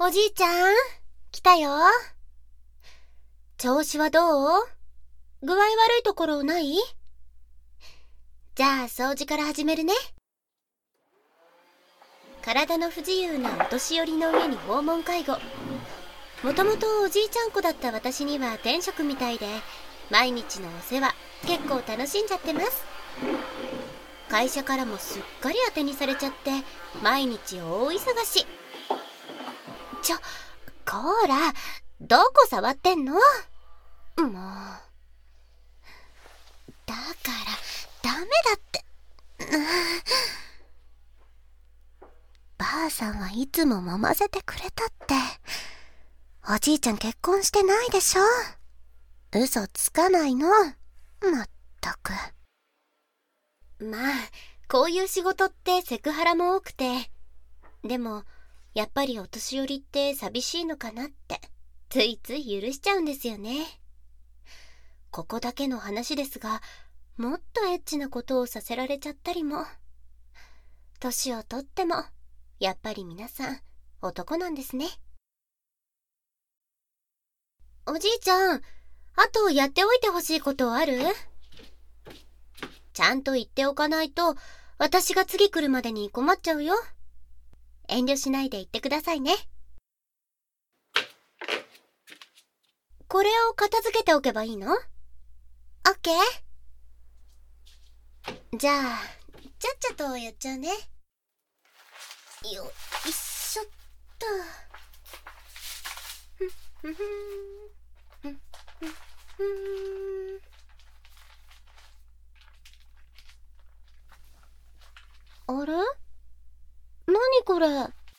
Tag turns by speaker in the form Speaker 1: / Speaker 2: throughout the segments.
Speaker 1: おじいちゃん、来たよ。調子はどう？具合悪いところない？じゃあ掃除から始めるね。体の不自由なお年寄りの上に訪問介護。もともとおじいちゃん子だった私には天職みたいで、毎日のお世話結構楽しんじゃってます。会社からもすっかり当てにされちゃって毎日大忙し。こーら、どこ触ってんの？もうだからダメだって。ばあさんはいつも揉ませてくれたって。おじいちゃん結婚してないでしょ。嘘つかないの。まったく。まあこういう仕事ってセクハラも多くて、でもやっぱりお年寄りって寂しいのかなってついつい許しちゃうんですよね。ここだけの話ですが、もっとエッチなことをさせられちゃったりも。年をとってもやっぱり皆さん男なんですね。おじいちゃん、あとやっておいてほしいことある？ちゃんと言っておかないと私が次来るまでに困っちゃうよ。遠慮しないで言ってくださいね。これを片付けておけばいいの？オッケー。じゃあちゃっちゃとやっちゃうね。よいしょっと。あれ？何これ？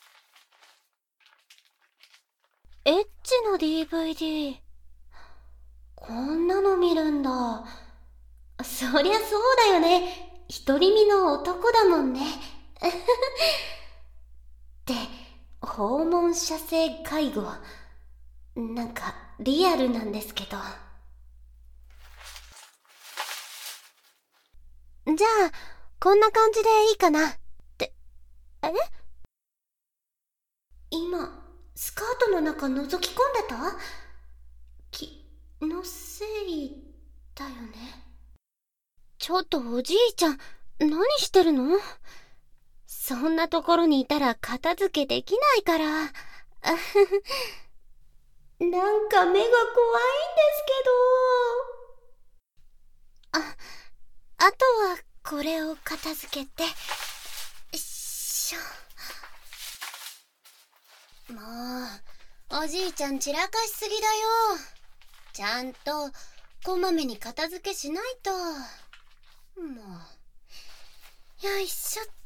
Speaker 1: エッチな DVD。こんなの見るんだ。そりゃそうだよね。独り身の男だもんね。って訪問者性介護、なんかリアルなんですけど。じゃあこんな感じでいいかなって。今スカートの中覗き込んでた？気のせいだよね。ちょっとおじいちゃん、何してるの？そんなところにいたら片付けできないから。なんか目が怖いんですけど。あとはこれを片付けて。よいしょ。もう、おじいちゃん散らかしすぎだよ。ちゃんとこまめに片付けしないと。もう、よいしょっと。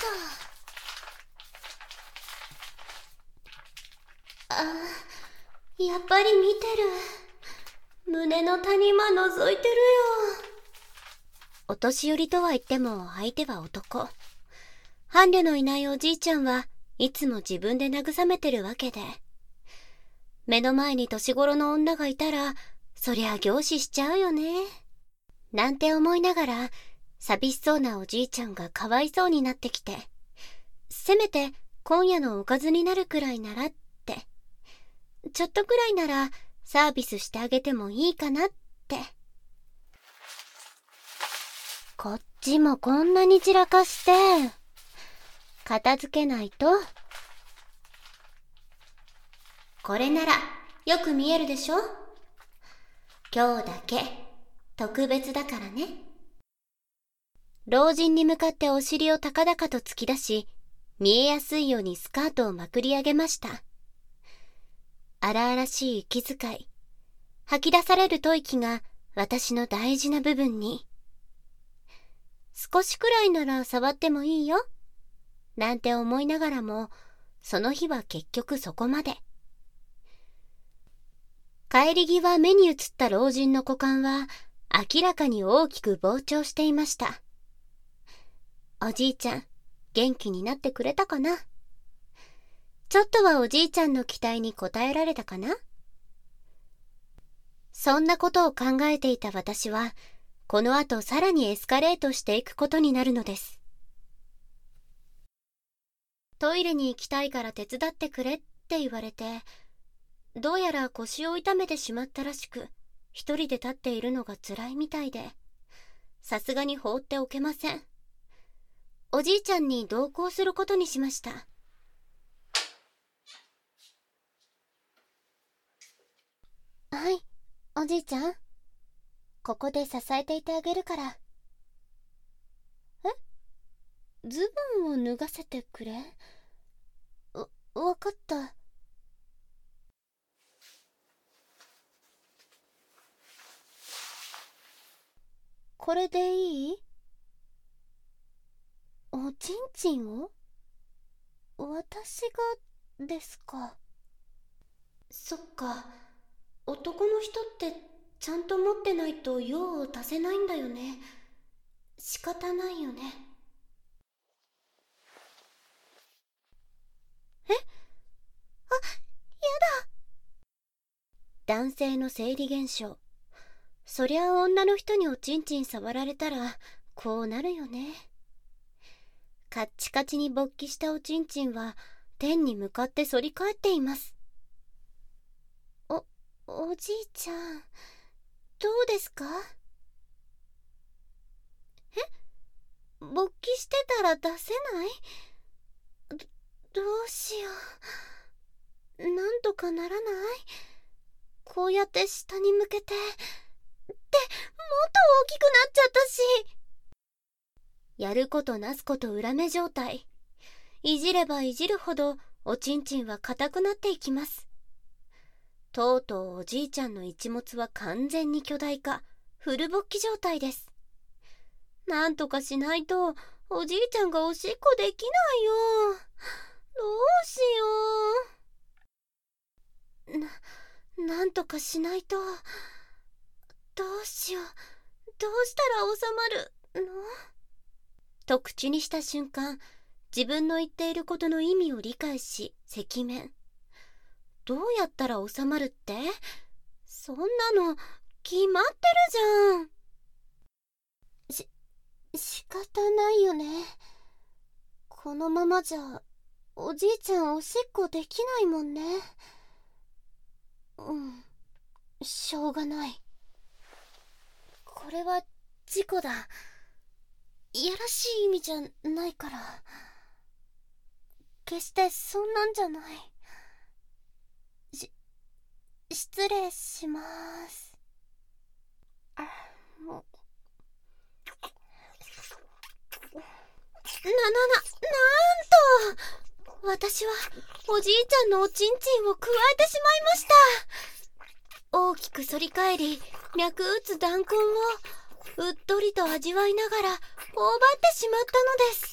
Speaker 1: やっぱり見てる。胸の谷間覗いてるよ。お年寄りとは言っても相手は男。伴侶のいないおじいちゃんはいつも自分で慰めてるわけで、目の前に年頃の女がいたらそりゃ凝視しちゃうよねなんて思いながら、寂しそうなおじいちゃんがかわいそうになってきて、せめて今夜のおかずになるくらいならって、ちょっとくらいならサービスしてあげてもいいかなって。こっちもこんなに散らかして片付けないと。これならよく見えるでしょ。今日だけ特別だからね。老人に向かってお尻を高々と突き出し、見えやすいようにスカートをまくり上げました。荒々しい息遣い、吐き出される吐息が私の大事な部分に。少しくらいなら触ってもいいよなんて思いながらも、その日は結局そこまで。帰り際目に映った老人の股間は明らかに大きく膨張していました。おじいちゃん、元気になってくれたかな？ちょっとはおじいちゃんの期待に応えられたかな？そんなことを考えていた私は、この後さらにエスカレートしていくことになるのです。トイレに行きたいから手伝ってくれってって言われて、どうやら腰を痛めてしまったらしく、一人で立っているのが辛いみたいで、さすがに放っておけません。おじいちゃんに同行することにしました。はい、おじいちゃん。ここで支えていてあげるから。ズボンを脱がせてくれ。わかった。これでいい？おちんちんを？私がですか。そっか、男の人ってちゃんと持ってないと用を足せないんだよね。仕方ないよね。やだ。男性の生理現象。そりゃあ女の人におちんちん触られたらこうなるよね。カッチカチに勃起したおちんちんは天に向かって反り返っています。おじいちゃん、どうですか？勃起してたら出せない？どうしよう。なんとかならない？こうやって下に向けて。もっと大きくなっちゃったし。やることなすこと裏目状態。いじればいじるほどおちんちんは硬くなっていきます。とうとうおじいちゃんの一物は完全に巨大化、フル勃起状態です。なんとかしないとおじいちゃんがおしっこできないよ。どうしよう。なんとかしないと。どうしよう。どうしたら収まるの？と口にした瞬間、自分の言っていることの意味を理解し、赤面。どうやったら収まるって？そんなの決まってるじゃん。仕方ないよね。このままじゃおじいちゃんおしっこできないもんね。しょうがない。これは事故だ。いやらしい意味じゃないから。決してそんなんじゃない。失礼します。もうなんと私はおじいちゃんのおちんちんをくわえてしまいました。大きく反り返り、脈打つ弾痕をうっとりと味わいながら頬張ってしまったのです。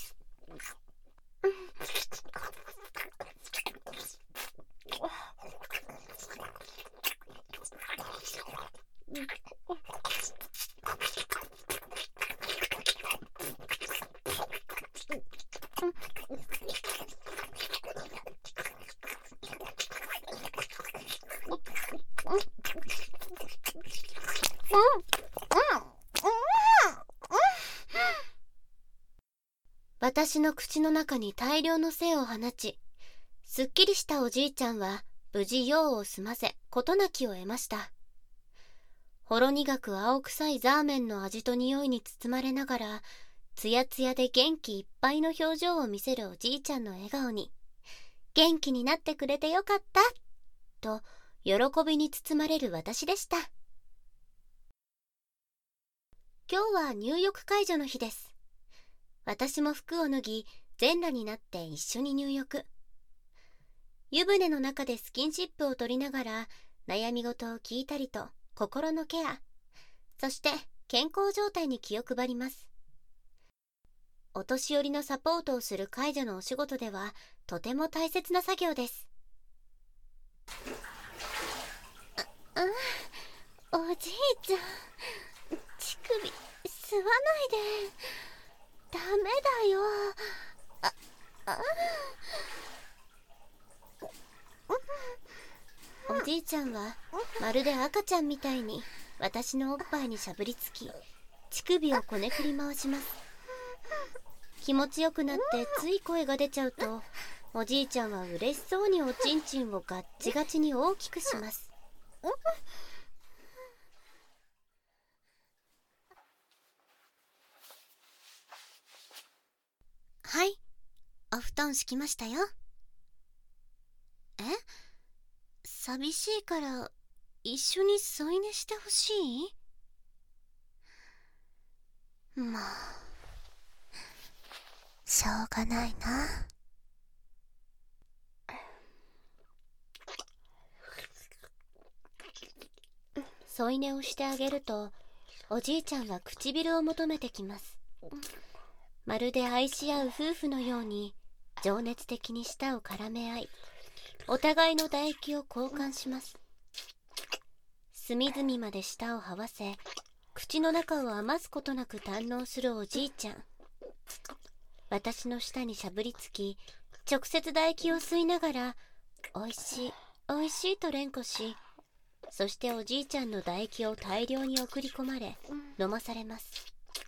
Speaker 1: 私の口の中に大量の精を放ち、すっきりしたおじいちゃんは無事用を済ませ事なきを得ました。ほろ苦く青臭いザーメンの味と匂いに包まれながら、つやつやで元気いっぱいの表情を見せるおじいちゃんの笑顔に、元気になってくれてよかったと喜びに包まれる私でした。今日は入浴介助の日です。私も服を脱ぎ、全裸になって一緒に入浴。湯船の中でスキンシップを取りながら悩み事を聞いたりと心のケア、そして健康状態に気を配ります。お年寄りのサポートをする介助のお仕事ではとても大切な作業です。おじいちゃん、乳首吸わないで。ダメだよ。おじいちゃんはまるで赤ちゃんみたいに私のおっぱいにしゃぶりつき、乳首をこねくり回します。気持ちよくなってつい声が出ちゃうと、 おじいちゃんは嬉しそうにおちんちんをガッチガチに大きくします。はい、お布団敷きましたよ。え？寂しいから一緒に添い寝してほしい？もうしょうがないな。添い寝をしてあげると、おじいちゃんは唇を求めてきます。まるで愛し合う夫婦のように情熱的に舌を絡め合い、お互いの唾液を交換します。隅々まで舌を這わせ、口の中を余すことなく堪能するおじいちゃん。私の舌にしゃぶりつき、直接唾液を吸いながら、おいしい、おいしいと連呼し、そしておじいちゃんの唾液を大量に送り込まれ、飲まされます。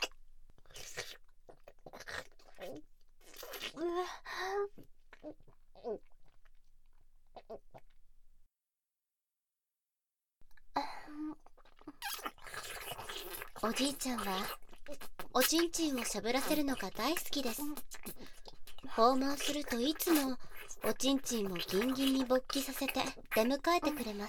Speaker 1: おじいちゃんはおちんちんをしゃぶらせるのが大好きです。訪問するといつもおちんちんをギンギンに勃起させて出迎えてくれます。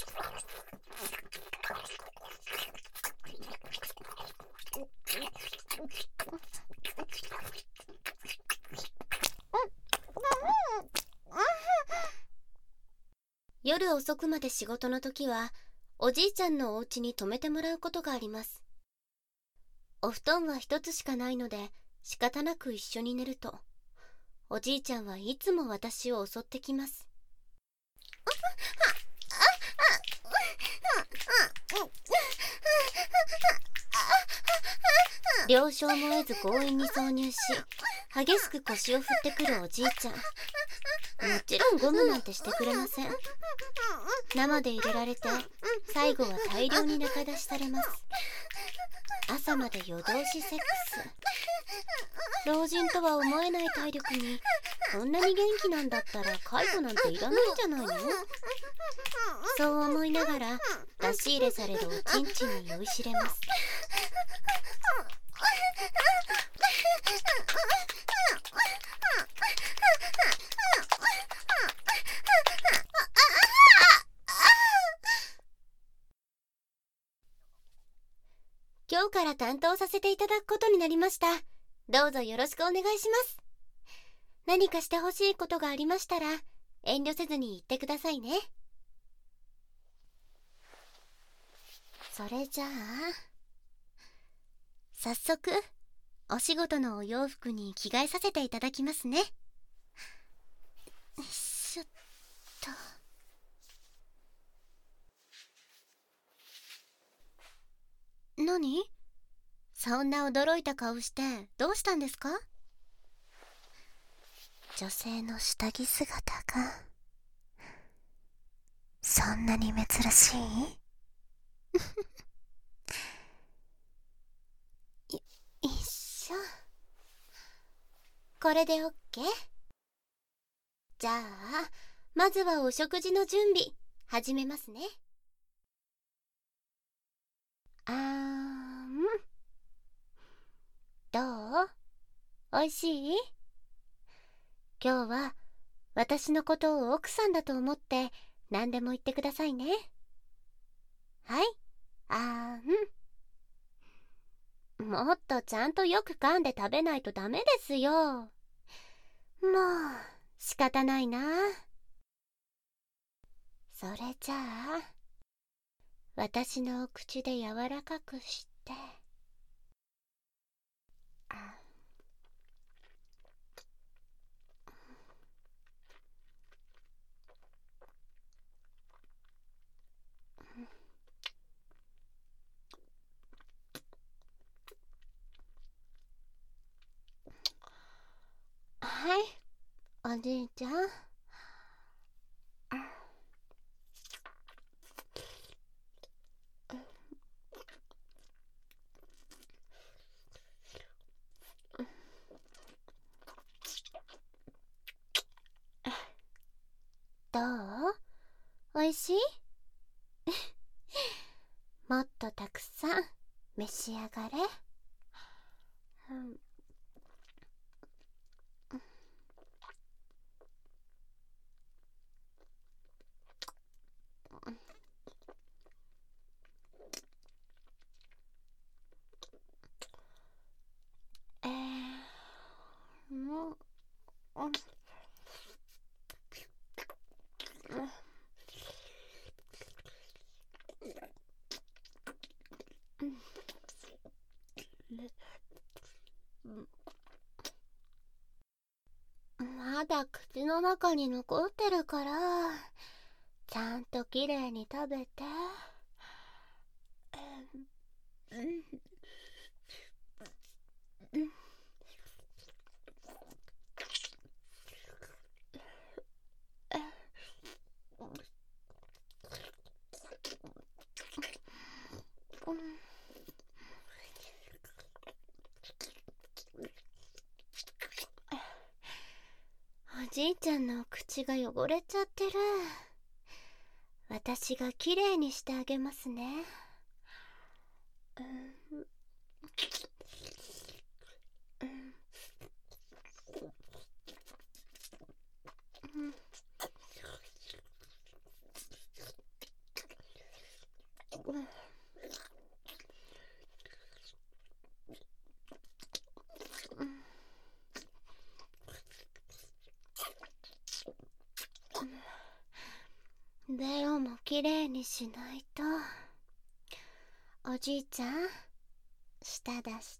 Speaker 1: 夜遅くまで仕事の時はおじいちゃんのお家に泊めてもらうことがあります。お布団は一つしかないので仕方なく一緒に寝ると、おじいちゃんはいつも私を襲ってきます。了承も得ず強引に挿入し、激しく腰を振ってくるおじいちゃん。もちろんゴムなんてしてくれません。生で入れられて、最後は大量に中出しされます。朝まで夜通しセックス。老人とは思えない体力に、こんなに元気なんだったら介護なんていらないんじゃないの？そう思いながら出し入れされるおちんちんに酔いしれます。今日から担当させていただくことになりました。どうぞよろしくお願いします。何かしてほしいことがありましたら遠慮せずに言ってくださいね。それじゃあ早速お仕事のお洋服に着替えさせていただきますね。よいしょっと。何？そんな驚いた顔してどうしたんですか？女性の下着姿がそんなに珍しい？いっしょ。これで OK？ じゃあまずはお食事の準備始めますね。どう？おいしい？今日は私のことを奥さんだと思って何でも言ってくださいね。はい。もっとちゃんとよく噛んで食べないとダメですよ。もう仕方ないな。それじゃあ私のお口で柔らかくして、はい、おじいちゃん。 おいしい？もっとたくさん召し上がれ。まだ口の中に残ってるから、ちゃんときれいに食べて。おじいちゃんの口が汚れちゃってる。私がきれいにしてあげますね。ベロもきれいにしないと。おじいちゃん、舌出して。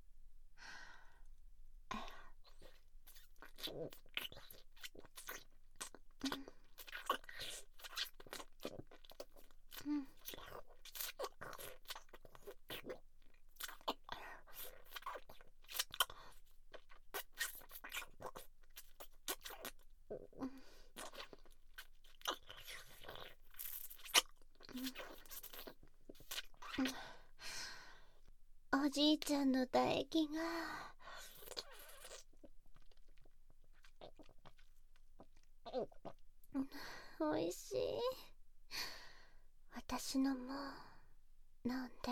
Speaker 1: おじいちゃんの唾液がおいしい。私のも飲んで。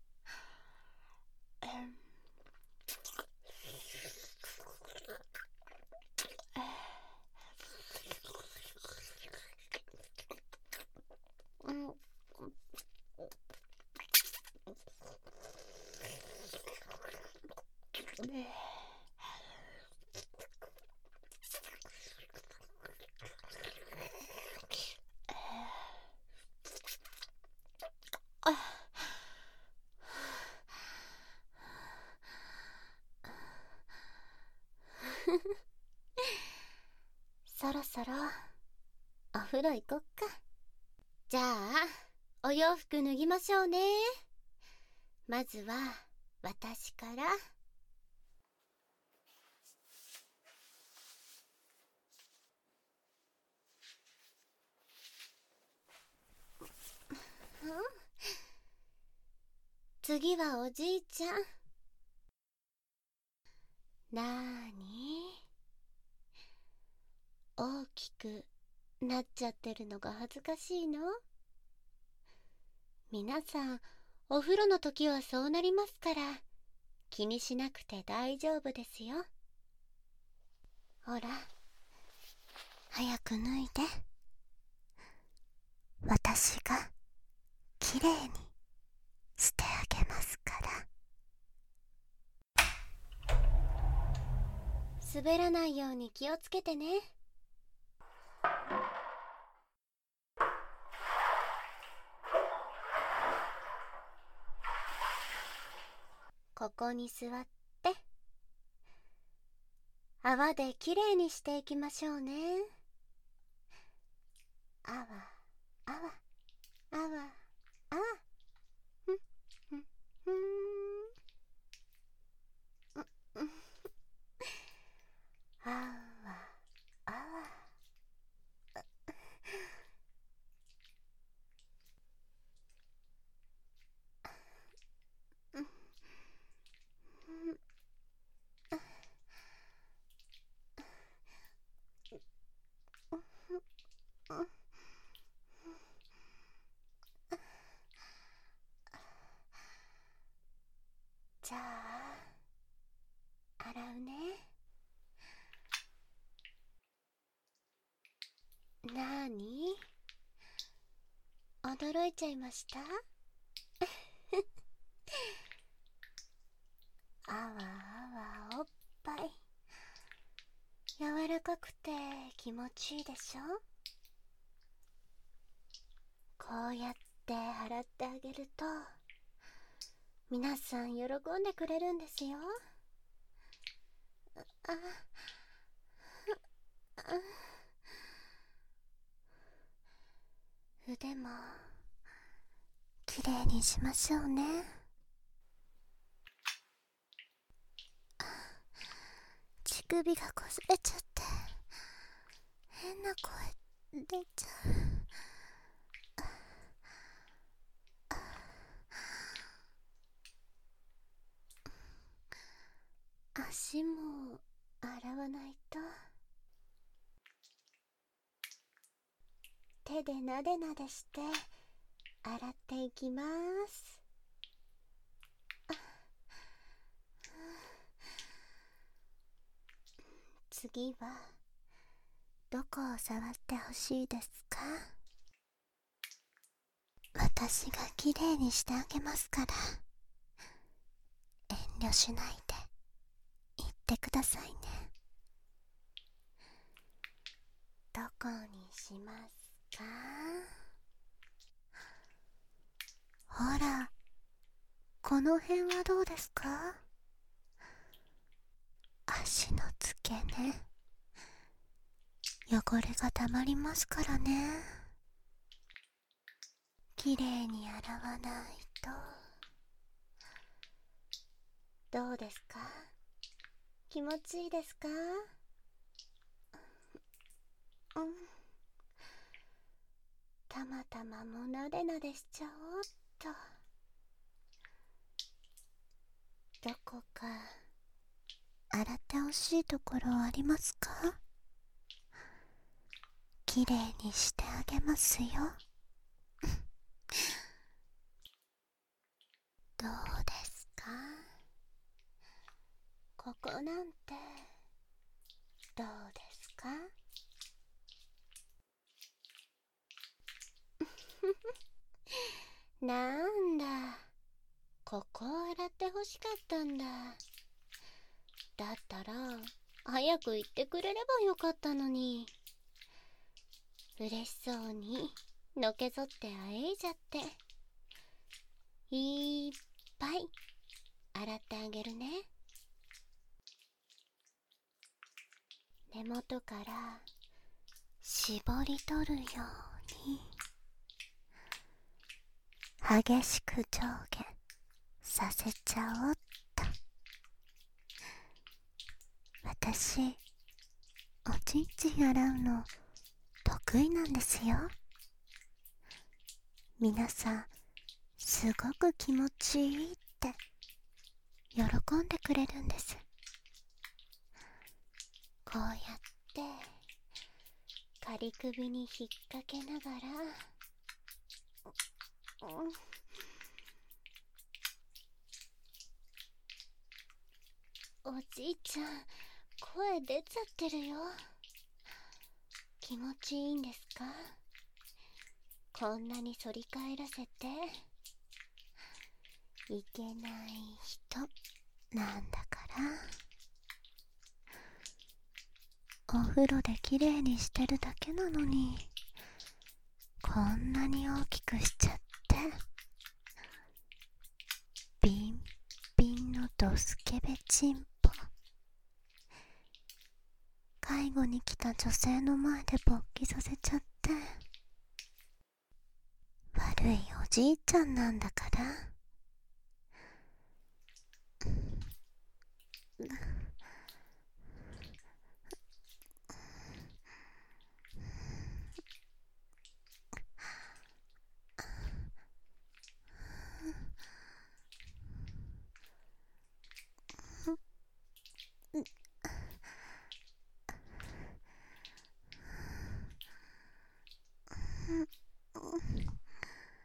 Speaker 1: そろそろお風呂行こっか。じゃあお洋服脱ぎましょうね。まずは私から。次はおじいちゃん。なーに、大きくなっちゃってるのが恥ずかしいの？皆さんお風呂の時はそうなりますから、気にしなくて大丈夫ですよ。ほら、早く脱いで。私がきれいにしてあげますから。滑らないように気をつけてね。ここに座って泡できれいにしていきましょうね。泡泡泡泡、ふんふんふん、泡泡。 洗うね。なーに？驚いちゃいました？あわあわおっぱい。柔らかくて気持ちいいでしょ？こうやって洗ってあげると皆さん喜んでくれるんですよ。あ、腕もきれいにしましょうね。乳首がこすれちゃって変な声出ちゃう。足も洗わないと。手でなでなでして洗っていきます。次はどこを触ってほしいですか？私がきれいにしてあげますから、遠慮しないで言ってくださいね。どこにしますか？ほら、この辺はどうですか？足の付け根、汚れがたまりますからね。きれいに洗わないと。どうですか？気持ちいいですか？うん。たまたまもなでなでしちゃおうっと。どこか洗ってほしいところありますか？きれいにしてあげますよ。どうですか？ここなんてどうですか？なんだ、ここを洗ってほしかったんだ。だったら早く言ってくれればよかったのに。嬉しそうにのけぞってあえいじゃって。いっぱい洗ってあげるね。根元から絞り取るように激しく上下させちゃおうっと。私、おちんちん洗うの得意なんですよ。皆さんすごく気持ちいいって喜んでくれるんです。こうやって仮首に引っ掛けながら、おじいちゃん声出ちゃってるよ。気持ちいいんですか？こんなに反り返らせていけない人なんだから。お風呂できれいにしてるだけなのにこんなに大きくしちゃって。ビンビンのドスケベチンポ。介護に来た女性の前で勃起させちゃって。悪いおじいちゃんなんだから。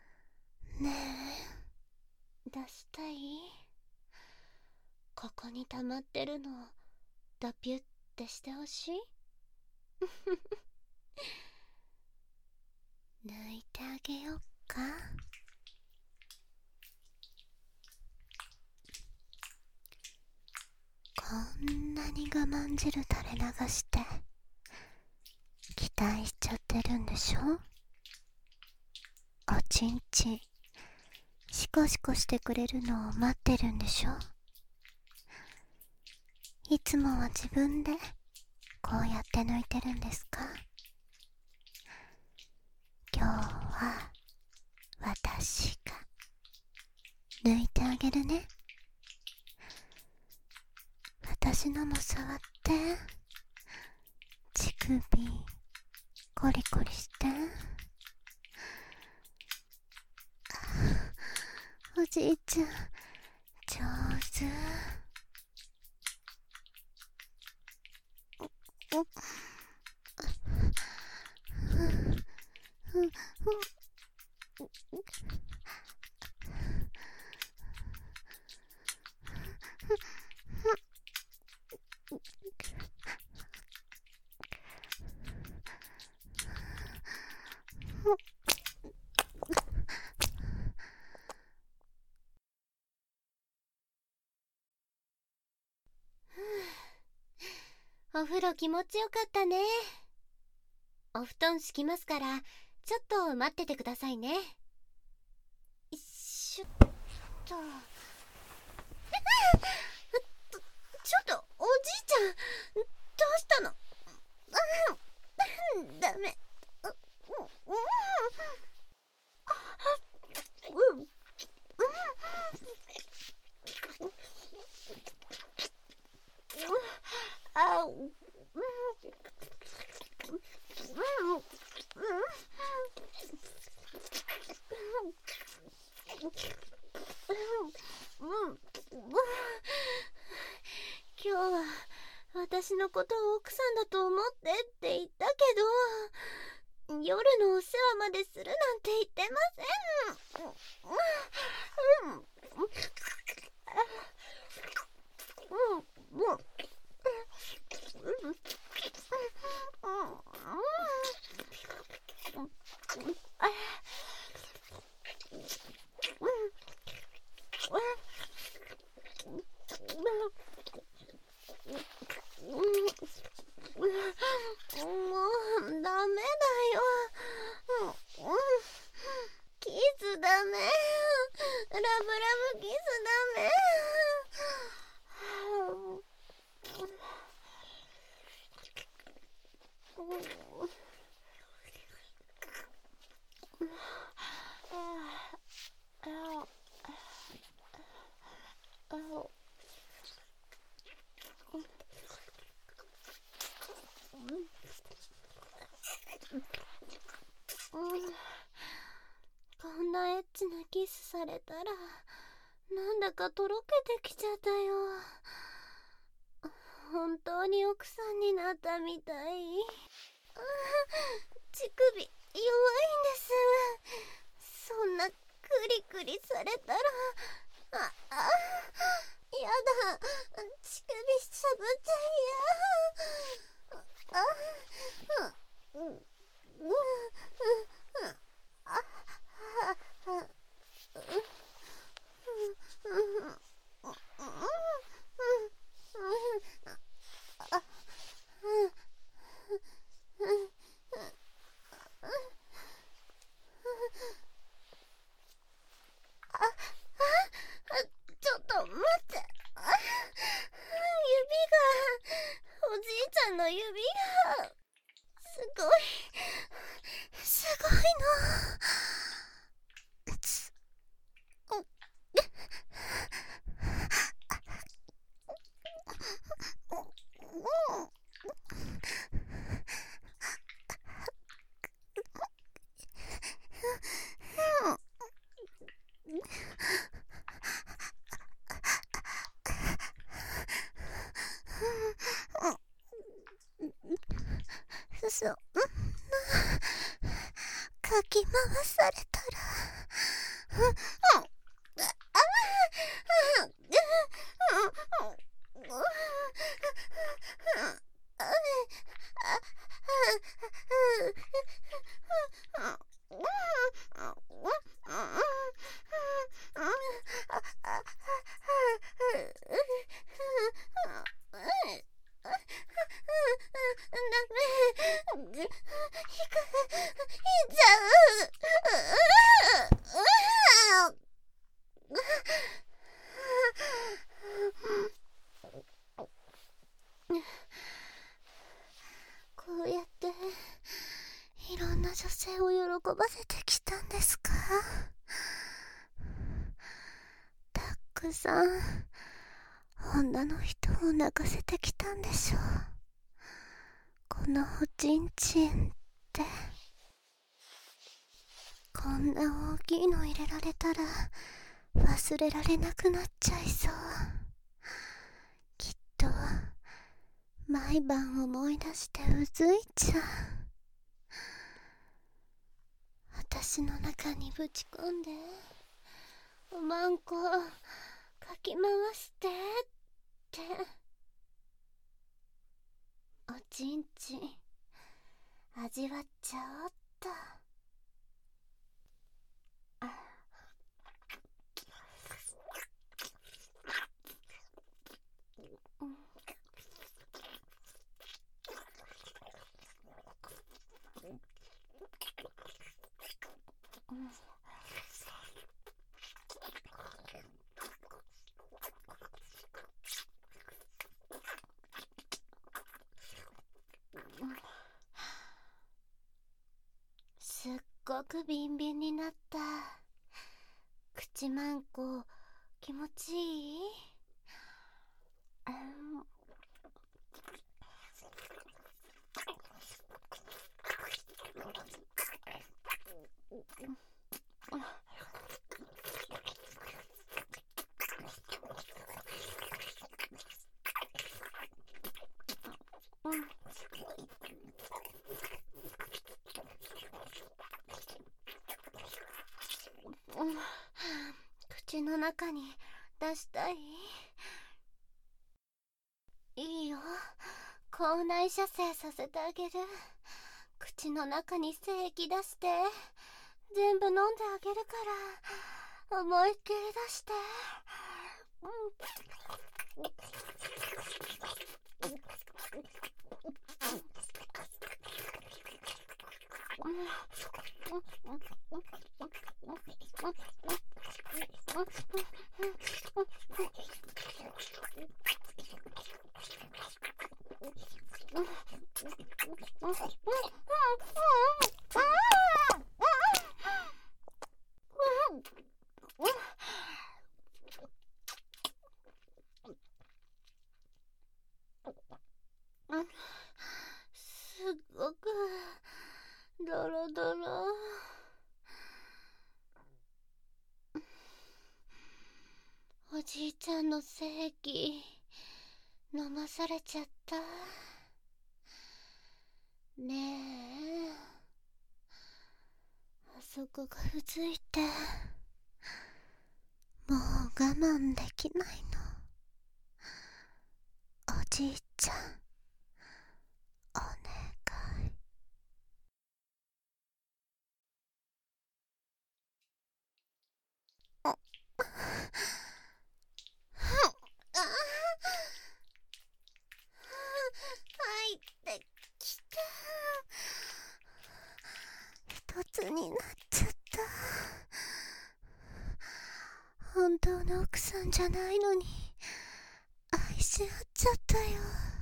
Speaker 1: ねえ、出したい？ここに溜まってるのをドピュってしてほしい抜いてあげよっか。こんなに我慢汁垂れ流して期待しちゃってるんでしょ。おちんちんシコシコしてくれるのを待ってるんでしょ。いつもは自分でこうやって抜いてるんですか。今日は私が抜いてあげるね。私のも触って、乳首コリコリして。おじいちゃん上手。お風呂気持ちよかったね。お布団敷きますからちょっと待っててくださいね。よいしょっと。ちょっとおじいちゃんどうしたの。ダメ。今日は私のことを奥さんだと思ってって言ったけど、夜のお世話までするなんて言ってません。もうダメだよ。キスダメ。ラブラブキスダメ。こんなエッチなキスされたらなんだかとろけてきちゃったよ。本当に奥さんになったみたい。乳首弱いんです。そんなクリクリされたらやだ。乳首しゃぶっちゃいや。ちょっと待って。おじいちゃんの指がすごいの。そんなかき回されたらばせてきたんですか？たくさん女の人を泣かせてきたんでしょう。このおちんちんって。こんな大きいの入れられたら忘れられなくなっちゃいそう。きっと毎晩思い出してうずいちゃう。私の中にぶち込んでおまんこかき回してって。おちんちん味わっちゃおっと。すっごくビンビンになった。口まんこ気持ちいい？口の中に出したい？いいよ、口内射精させてあげる。口の中に精液出して全部飲んであげるから思いっきり出して。すっごくドロドロ。おじいちゃんの精液飲まされちゃった。ねえ、あそこがうずいてもう我慢できないの。おじいちゃん、お願い。入ってきた。一つになっちゃった。本当の奥さんじゃないのに愛し合っちゃったよ。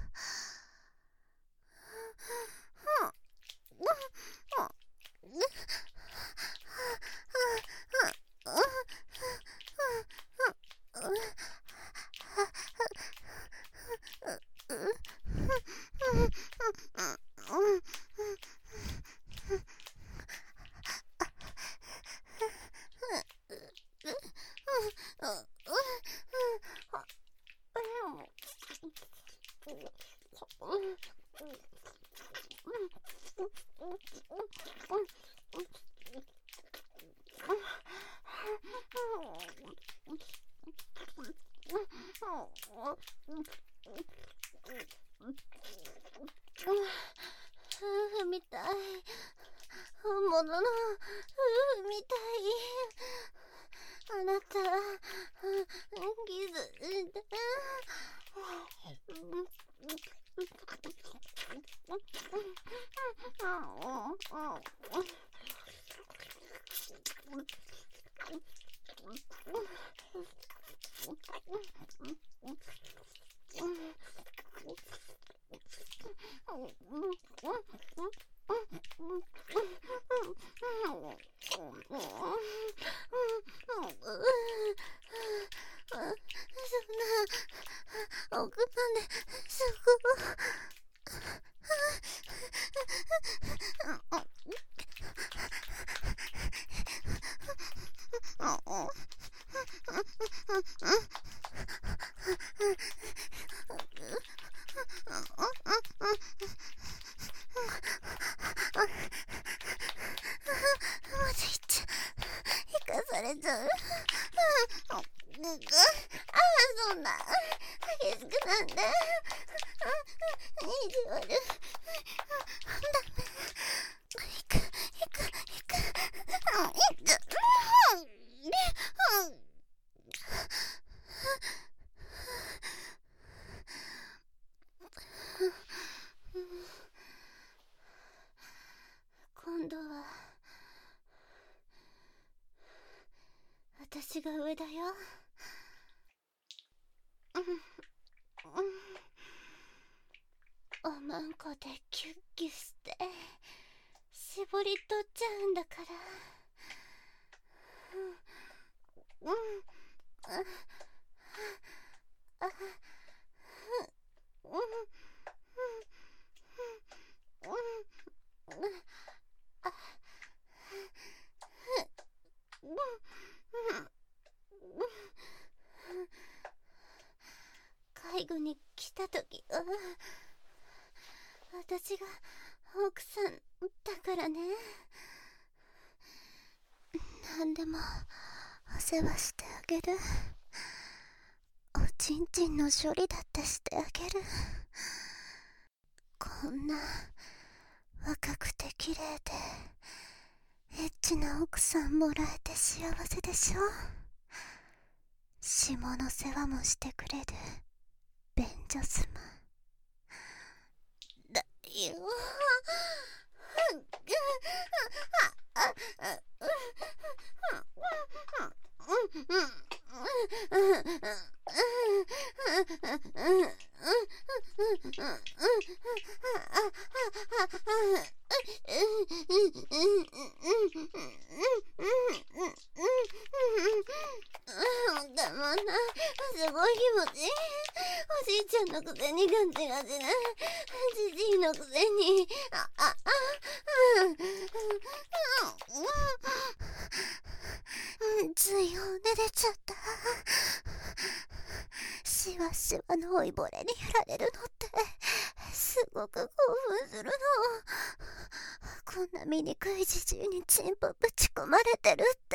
Speaker 1: 夫婦みたい。本物の夫婦みたい。あなたギズだ。 地悪。ダメ。行く。今度は私が上だよ。おまんこでキュッキュして絞り取っちゃうんだから。介護に来たときは私が奥さんだからね。何でもお世話してあげる。おちんちんの処理だってしてあげる。こんな若くて綺麗でエッチな奥さんもらえて幸せでしょ。下の世話もしてくれる便所様だよ。でもな、すごい気持ちいい。おじいちゃんのくせにガチガチなじじいのくせについ骨出ちゃった。しわしわの老いぼれにやられるのってすごく興奮するの。こんな醜いじじいにチンポぶち込まれてるって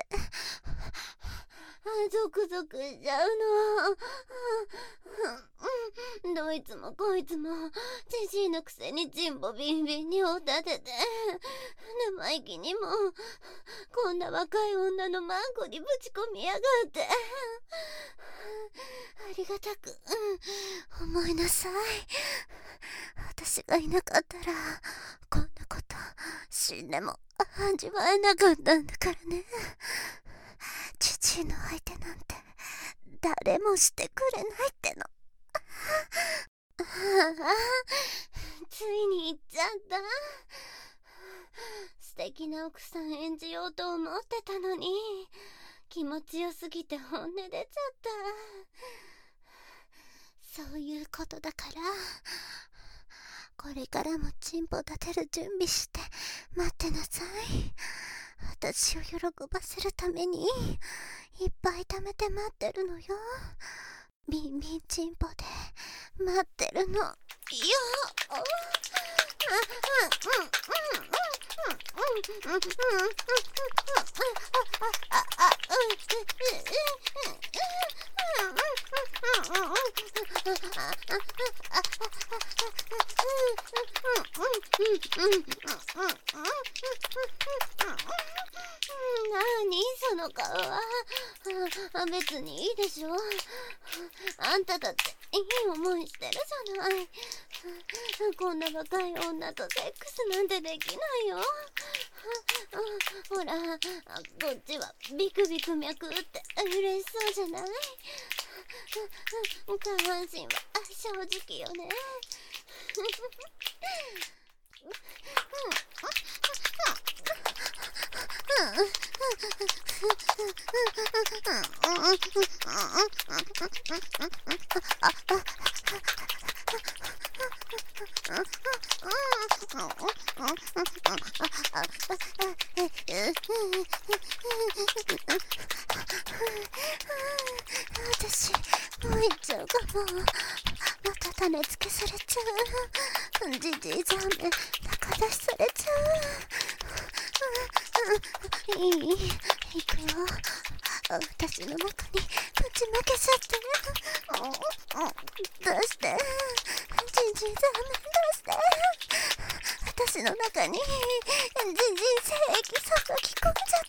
Speaker 1: ゾクゾクしちゃうの。どいつもこいつもじじいのくせにチンポビンビンにお立てて、生意気にもこんな若い女のマンコにぶち込みやがって。ありがたく思いなさい。私がいなかったらこんなこと死んでも味わえなかったんだからね。じじいの相手なんて誰もしてくれないっての。ついに行っちゃった。素敵な奥さん演じようと思ってたのに気持ちよすぎて本音出ちゃった。そういうことだからこれからもチンポ立てる準備して待ってなさい。私を喜ばせるためにいっぱい貯めて待ってるのよ。ビンビンチンポで待ってるのよ。何その顔は。別にいいでしょ。あんただっていい思いしてるじゃない。こんな若い女とセックスなんてできないよ。ほらこっちはビクビク脈って嬉しそうじゃない。下半身は正直よね。私もう行っちゃうかも。また種付けされちゃう。じじいざめ高出しされちゃう。いい、行くよ。私の中にぶちまけちゃって。出して。 ジンジンさんどうして私の中に人生エキスが吹き込んじゃって。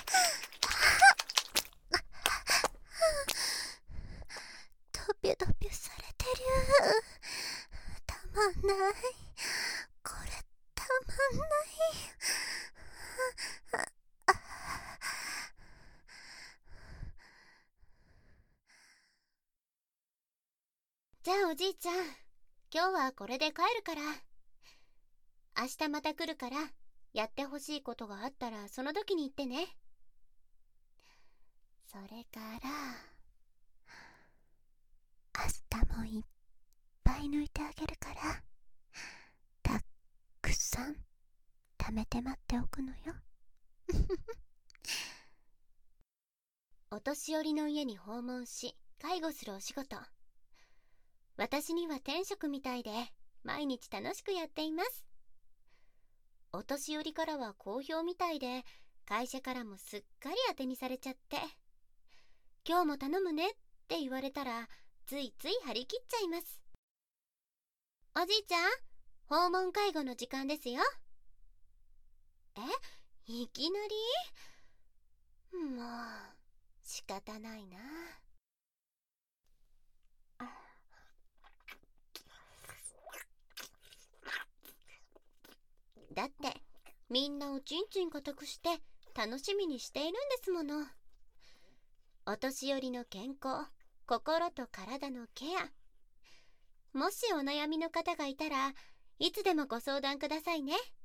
Speaker 1: ドピュドピュされてる。たまんない。これたまんない。じゃあおじいちゃん、今日はこれで帰るから。明日また来るから、やってほしいことがあったらその時に言ってね。それから明日もいっぱい抜いてあげるから、たっくさん貯めて待っておくのよ。お年寄りの家に訪問し介護するお仕事、私には天職みたいで毎日楽しくやっています。お年寄りからは好評みたいで、会社からもすっかり当てにされちゃって、今日も頼むねって言われたらついつい張り切っちゃいます。おじいちゃん、訪問介護の時間ですよ。いきなり？もう仕方ないな。だってみんなおちんちん固くして楽しみにしているんですもの。お年寄りの健康、心と体のケア、もしお悩みの方がいたらいつでもご相談くださいね。